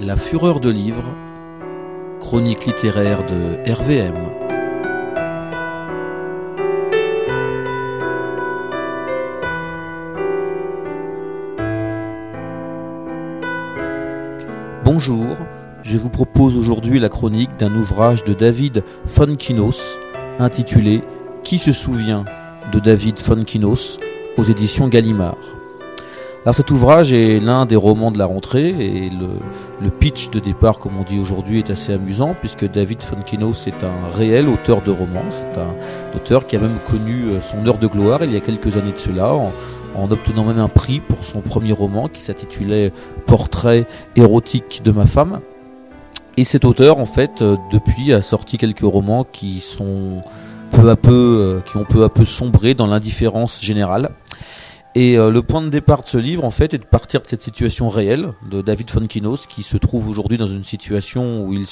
La fureur de livres, chronique littéraire de RVM. Bonjour, je vous propose aujourd'hui la chronique d'un ouvrage de David Fontkinos intitulé « Qui se souvient de David Fontkinos » aux éditions Gallimard. Alors cet ouvrage est l'un des romans de la rentrée et le pitch de départ, comme on dit aujourd'hui, est assez amusant puisque David Fontkinos est un réel auteur de romans. C'est un auteur qui a même connu son heure de gloire il y a quelques années de cela en obtenant même un prix pour son premier roman qui s'intitulait « Portrait érotique de ma femme ». Et cet auteur, en fait, depuis a sorti quelques romans qui ont peu à peu sombré dans l'indifférence générale. Et le point de départ de ce livre, en fait, est de partir de cette situation réelle de David Fontkinos, qui se trouve aujourd'hui dans une situation où il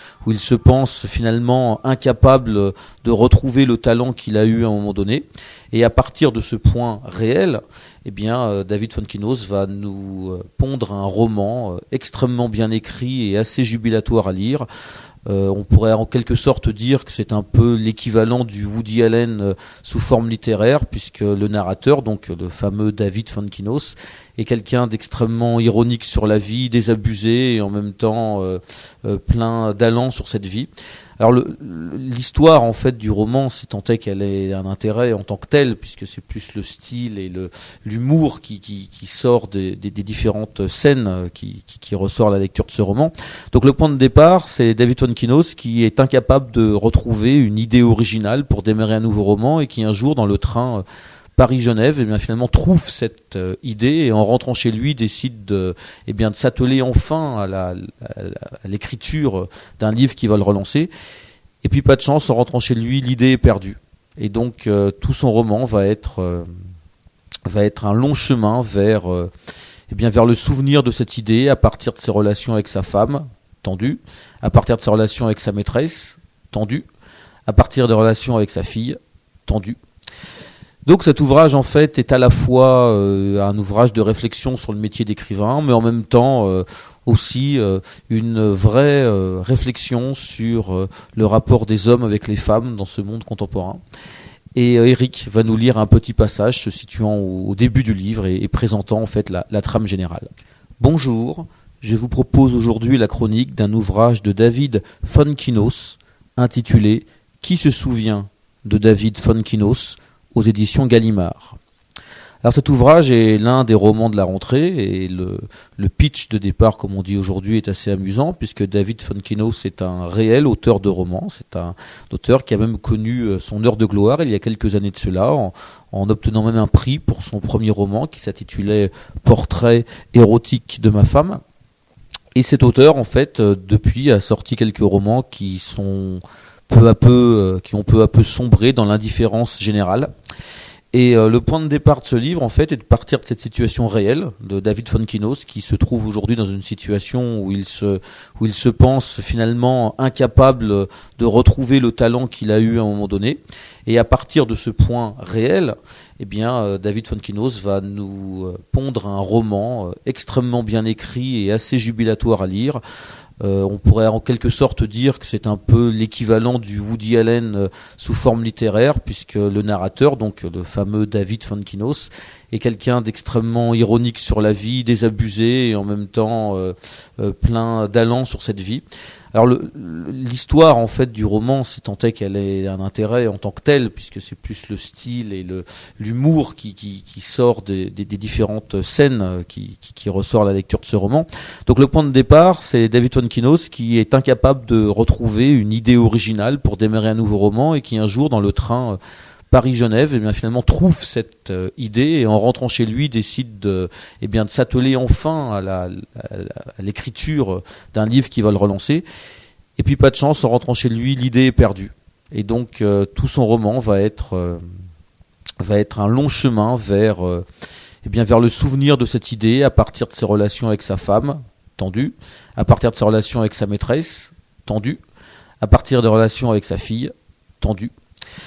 se pense finalement incapable de retrouver le talent qu'il a eu à un moment donné. Et à partir de ce point réel, eh bien, David Fontkinos va nous pondre un roman extrêmement bien écrit et assez jubilatoire à lire. On pourrait en quelque sorte dire que c'est un peu l'équivalent du Woody Allen sous forme littéraire, puisque le narrateur, donc le fameux David Fontkinos, est quelqu'un d'extrêmement ironique sur la vie, désabusé et en même temps plein d'allant sur cette vie. Alors l'histoire en fait du roman, c'est tant est qu'elle ait un intérêt en tant que tel, puisque c'est plus le style et l'humour qui sort des différentes scènes qui ressort à la lecture de ce roman. Donc le point de départ, c'est David Fontkinos qui est incapable de retrouver une idée originale pour démarrer un nouveau roman et qui un jour dans le train Paris-Genève, eh bien finalement trouve cette idée et en rentrant chez lui décide de s'atteler enfin à l'écriture d'un livre qui va le relancer. Et puis pas de chance, en rentrant chez lui, l'idée est perdue. Et donc tout son roman va être un long chemin vers le souvenir de cette idée à partir de ses relations avec sa femme, tendue, à partir de ses relations avec sa maîtresse, tendue, à partir des relations avec sa fille, tendue. Donc cet ouvrage en fait est à la fois un ouvrage de réflexion sur le métier d'écrivain, mais en même temps aussi une vraie réflexion sur le rapport des hommes avec les femmes dans ce monde contemporain. Et Eric va nous lire un petit passage se situant au début du livre et présentant en fait la trame générale. Bonjour, je vous propose aujourd'hui la chronique d'un ouvrage de David Fontkinos intitulé « Qui se souvient de David Fontkinos » aux éditions Gallimard. Alors cet ouvrage est l'un des romans de la rentrée et le pitch de départ, comme on dit aujourd'hui, est assez amusant puisque David Fontkinos est un réel auteur de romans. C'est un auteur qui a même connu son heure de gloire il y a quelques années de cela en obtenant même un prix pour son premier roman qui s'intitulait « Portrait érotique de ma femme ». Et cet auteur, en fait, depuis a sorti quelques romans qui ont peu à peu sombré dans l'indifférence générale. Et le point de départ de ce livre, en fait, est de partir de cette situation réelle de David Fontkinos, qui se trouve aujourd'hui dans une situation où il se pense finalement incapable de retrouver le talent qu'il a eu à un moment donné. Et à partir de ce point réel, eh bien, David Fontkinos va nous pondre un roman extrêmement bien écrit et assez jubilatoire à lire. On pourrait en quelque sorte dire que c'est un peu l'équivalent du Woody Allen sous forme littéraire, puisque le narrateur, donc le fameux David Fontkinos, est quelqu'un d'extrêmement ironique sur la vie, désabusé et en même temps plein d'allant sur cette vie. Alors l'histoire en fait du roman, c'est tant est qu'elle ait un intérêt en tant que tel, puisque c'est plus le style et l'humour qui sort des différentes scènes qui ressort à la lecture de ce roman. Donc le point de départ, c'est David Fontkinos qui est incapable de retrouver une idée originale pour démarrer un nouveau roman et qui un jour dans le train Paris-Genève, eh bien finalement trouve cette idée et en rentrant chez lui décide de s'atteler enfin à l'écriture d'un livre qui va le relancer. Et puis pas de chance, en rentrant chez lui, l'idée est perdue. Et donc tout son roman va être un long chemin vers le souvenir de cette idée à partir de ses relations avec sa femme, tendue, à partir de ses relations avec sa maîtresse, tendue, à partir des relations avec sa fille, tendue.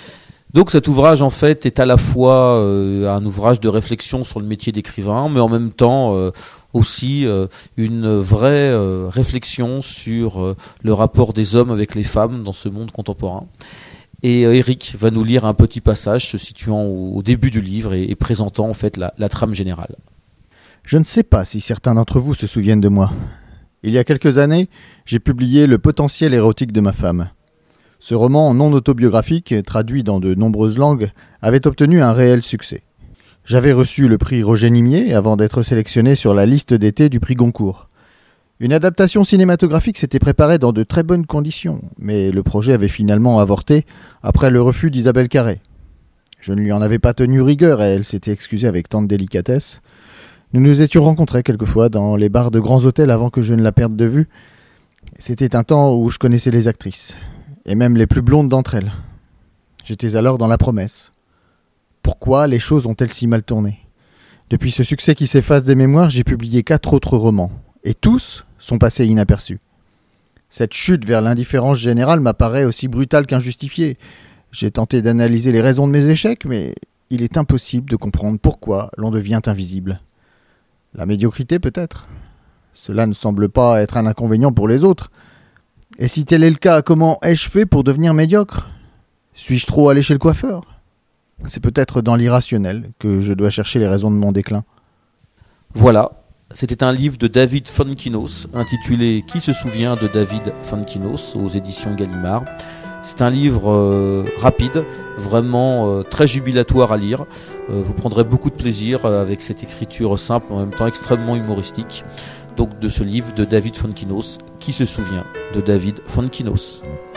Donc cet ouvrage en fait est à la fois un ouvrage de réflexion sur le métier d'écrivain, mais en même temps aussi une vraie réflexion sur le rapport des hommes avec les femmes dans ce monde contemporain. Et Eric va nous lire un petit passage se situant au début du livre et présentant en fait la trame générale. Je ne sais pas si certains d'entre vous se souviennent de moi. Il y a quelques années, j'ai publié Le potentiel érotique de ma femme. Ce roman non autobiographique, traduit dans de nombreuses langues, avait obtenu un réel succès. J'avais reçu le prix Roger Nimier avant d'être sélectionné sur la liste d'été du prix Goncourt. Une adaptation cinématographique s'était préparée dans de très bonnes conditions, mais le projet avait finalement avorté après le refus d'Isabelle Carré. Je ne lui en avais pas tenu rigueur et elle s'était excusée avec tant de délicatesse. Nous nous étions rencontrés quelquefois dans les bars de grands hôtels avant que je ne la perde de vue. C'était un temps où je connaissais les actrices, et même les plus blondes d'entre elles. J'étais alors dans la promesse. Pourquoi les choses ont-elles si mal tourné ? Depuis ce succès qui s'efface des mémoires, j'ai publié 4 autres romans, et tous sont passés inaperçus. Cette chute vers l'indifférence générale m'apparaît aussi brutale qu'injustifiée. J'ai tenté d'analyser les raisons de mes échecs, mais il est impossible de comprendre pourquoi l'on devient invisible. La médiocrité peut-être ? Cela ne semble pas être un inconvénient pour les autres. Et si tel est le cas, comment ai-je fait pour devenir médiocre ? Suis-je trop allé chez le coiffeur ? C'est peut-être dans l'irrationnel que je dois chercher les raisons de mon déclin. Voilà, c'était un livre de David Fonkinos intitulé « Qui se souvient de David Fonkinos » aux éditions Gallimard. C'est un livre rapide, vraiment très jubilatoire à lire. Vous prendrez beaucoup de plaisir avec cette écriture simple, en même temps extrêmement humoristique. Donc de ce livre de David Fonkinos, Qui se souvient de David Fonkinos.